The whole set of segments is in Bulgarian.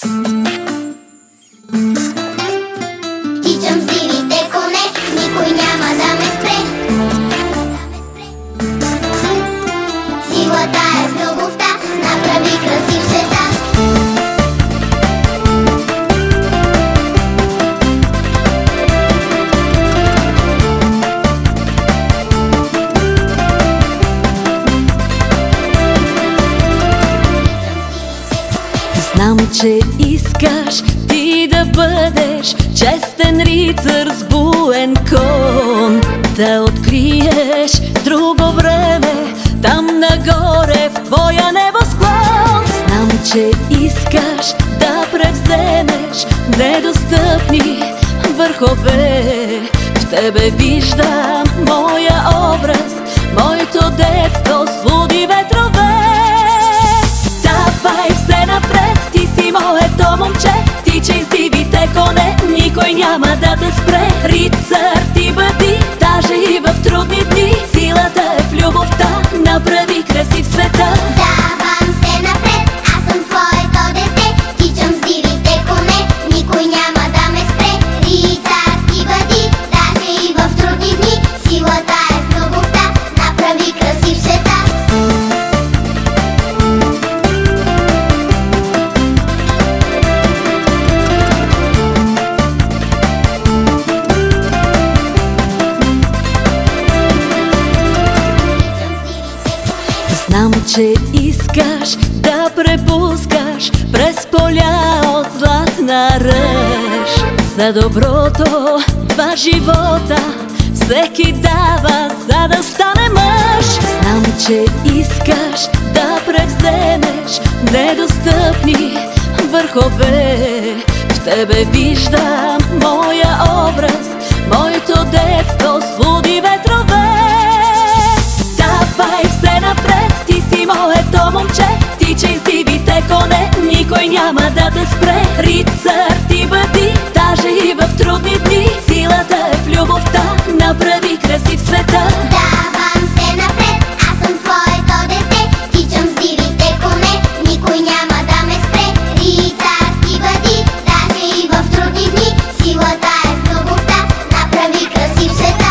Тичам с дивите коне, никой няма да ме спре. Силата е в любовта, направи красив света. Знам, че искаш ти да бъдеш честен рицар с буен кон, да откриеш друго време там нагоре в твоя небосклон. Знам, че искаш да превземеш недостъпни върхове. В тебе виждам моя образ, моето детство с луди ветрове. Давай все напред, ти си моето момче, тичай с дивите коне, никой няма да те спре. Рицар ти бъди, даже и в трудни дни, силата е в любовта, направи красив света. Давам се напред, аз съм твоето дете, тичам с дивите коне, никой няма да ме спре. Рицар ти бъди, даже и в трудни дни, силата е в любовта, направи красив света. Знам, че искаш да препускаш през поля от златна ръж. За доброто в живота всеки дава, за да стане мъж. Знам, че искаш да превземеш недостъпни върхове. В тебе виждам моя образ, моето детство с луди ветрове. Давай все напред, ти си моето момче, тичай с дивите коне, никой няма да те спре. Рицар ти бъди, даже и в трудни дни, силата е в любовта, направи красив света. Давам се напред, аз съм твоето дете, тичам с дивите коне, никой няма да ме спре. Рицар ти бъди, даже и в трудни дни, силата е в любовта, направи красив света.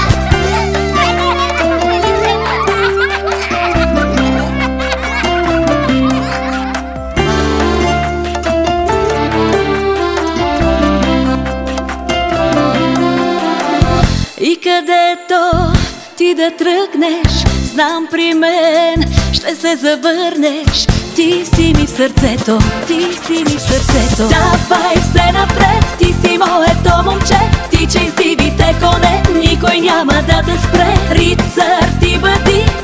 И където ти да тръгнеш, знам при мен ще се завърнеш. Ти си ми в сърцето, ти си ми в сърцето. Давай все напред, ти си моето момче, тичай с дивите коне, никой няма да те спре. Рицар ти бъди,